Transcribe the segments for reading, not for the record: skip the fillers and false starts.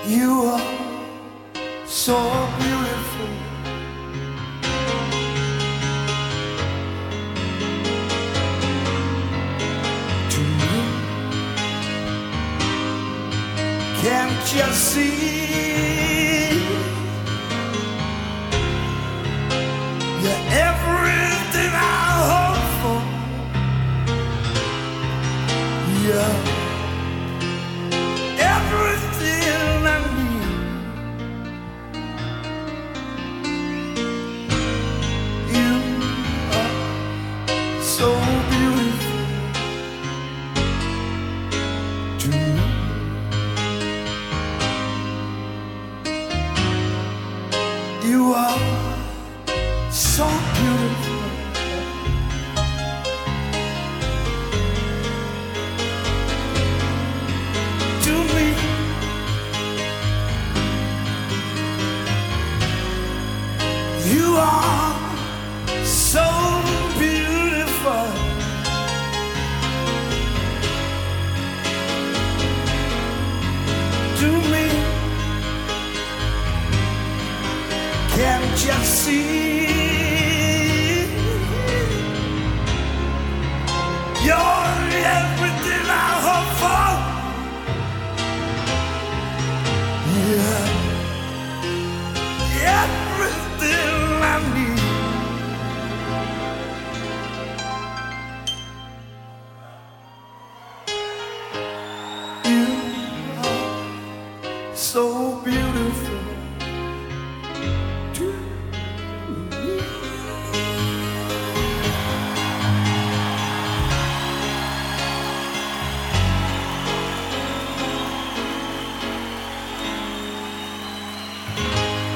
You are so beautiful to me. Can't you see? You're everything I hope for. You're everything I need. You are so beautiful to me. You are so beautiful to me. You are so beautiful to me. Can't you see? You're everything I hope for. Yeah, everything I need. You are so beautiful to me.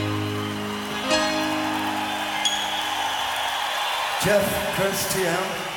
Jeff Christian.